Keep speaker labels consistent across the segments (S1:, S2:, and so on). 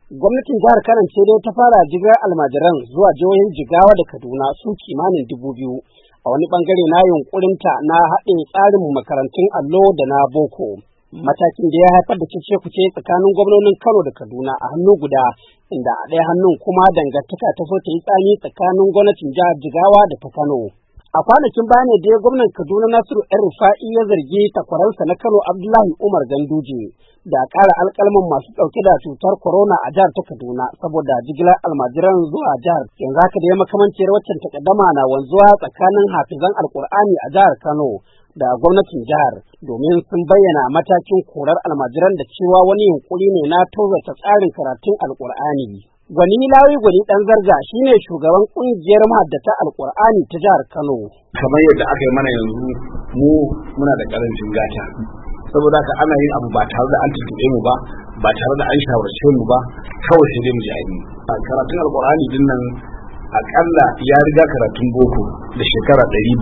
S1: Gwamnatin jihar Kano ce dai ta fara jigilar almajiran zuwa jihohin Jigawa da Kaduna su kimanin 2,000 a wani bangare na yunkurinta na haɗe tsarin makarantun allo da na boko. Matakin da ya haifar da cece-kuce tsakanin gwamnonin Kano da Kaduna a hannu guda, inda a ɗaya hannun kuma dangantaka ta so ta yi tsami tsakanin gwamnatin jihar Jigawa da ta Kano. A kwanakin baya ne dai gwamnan Kaduna Nasiru El-Rufai ya zargi takwaransa na Kano Abdullahi Umar Ganduje da ƙara alƙalman masu ɗauke da cutar corona a jihar ta Kaduna saboda jigilar almajiran zuwa jihar. Yanzu haka da ya makamanciyar waccan takaddama na wanzuwa tsakanin hafizan Alƙur'ani a jihar Kano da gwamnatin jihar, domin sun bayyana matakin korar almajiran da cewa wani yunkuri ne na tozarta tsarin karatun Alƙur'ani. Gwani Lawi Gwani ɗan Zarga shine shugaban ƙungiyar mahaddata Alƙur'ani ta jihar Kano.
S2: Kamar yadda aka yi mana yanzu, mu muna da ƙarancin gata, saboda haka ana yin abu ba tare da an tuntuɓe mu ba tare da an shawarce mu ba, kawai sai dai mu ji aini. Karatun Alƙur'ani din nan aƙalla ya riga karatun boko da shekara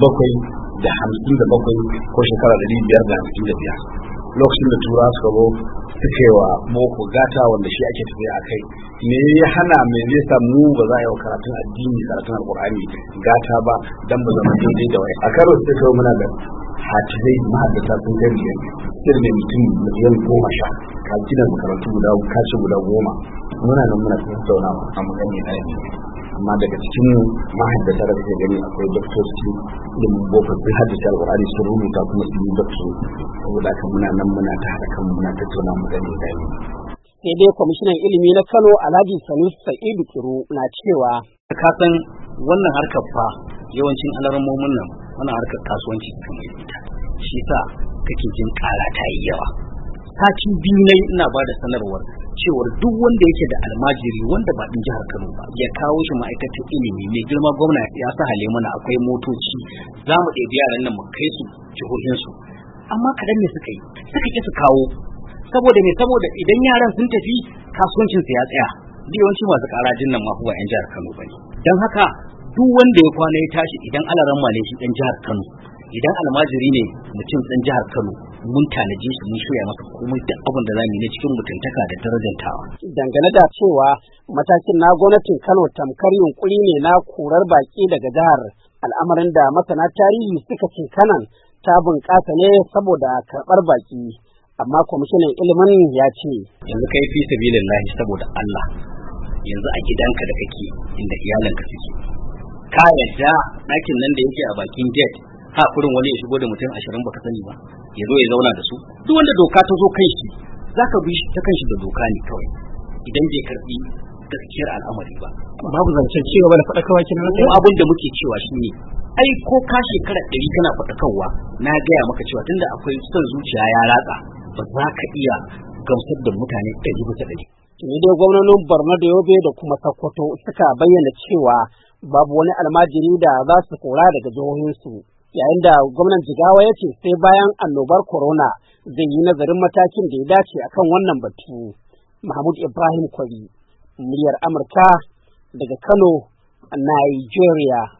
S2: 757 ko shekara 555. Lokacin da tura suka zo suke wa boko gata wanda shi ake tafiya a kai, me ya hana me zai samu ba za a yi wa karatun addini karatun Alƙur'ani gata ba dan ba zama daidai da wai a karo sai kawai muna da hatizai mahaddata sun kai biyar sai da mutum miliyan 10 ka gina makarantu guda 10 muna nan muna tattaunawa a magana ɗaya. Amma daga cikin mahaddata da kake gani akwai doktoci ilimin boko sun haddace Alƙur'ani sun rubuta kuma sun yi doktor, saboda haka muna nan muna ta haɗa kanmu muna tattauna magana ɗaya.
S1: Sai dai kwamishinan ilimi na Kano Alhaji Sanusi Sa'idu Kiru na cewa
S3: ka san wannan harkar fa yawancin alarmomin nan wannan harkar kasuwanci kamar ita, shi sa kake jin ƙara ta yi yawa. Sati biyu ne ina ba da sanarwar cewar duk wanda yake da almajiri wanda ba ɗin jihar Kano ba ya kawo shi ma'aikatar ilimi. Mai girma gwamna ya sa hale mana akwai motoci, za mu ɗebi yaran nan mu kai su jihohinsu, amma kaɗan ne suka ƙi su kawo. Saboda idan yaran sun tafi kasuwancinsu ya tsaya, yawanci masu ƙarajin nan mafi ba 'yan jihar Kano ba ne. Don haka duk wanda ya kwana ya tashi, idan alaramma ne shi ɗan jihar Kano, idan almajiri ne mutum ɗan jihar Kano, mun tanaje shi mun shirya masa komai da abin da za mu yi na cikin mutuntaka da darajantawa.
S1: Dangane da cewa matakin na gwamnatin Kano tamkar yunkuri ne na korar baki daga jihar, al'amarin da masana tarihi suka ce Kanan ta bunƙasa ne saboda karɓar baki. Amma kwamishinan ilimin ya ce
S3: yanzu kai fi sabilillahi saboda Allah, yanzu a gidanka da kake inda iyalanka suke, ka yadda ɗakin nan da yake a bakin gate ha kurin wani ya shigo da mutum 20 baka sani ba ya zo ya zauna da su? Duk wanda doka ta zo kan shi zaka bi shi ta kan shi da doka ne kawai, idan bai karbi gaskiyar al'amari ba.
S1: Babu zancen ci gaba da faɗakarwa kenan.
S3: Ko abin da muke cewa shine ai ko ka shekara 100 kana faɗakarwa, na gaya maka cewa tunda akwai son zuciya ya ratsa, ba za ka iya gamsar da mutane 100%.
S1: Tuni dai gwamnonin Borno da Yobe da kuma Sokoto suka bayyana cewa babu wani almajiri da za su kora daga jihohinsu, yayin da gwamnan Jigawa ya ce sai bayan annobar corona zai yi nazarin matakin da ya dace akan wannan batu. Mahmud Ibrahim Kwari, muryar Amurka daga Kano, Nigeria.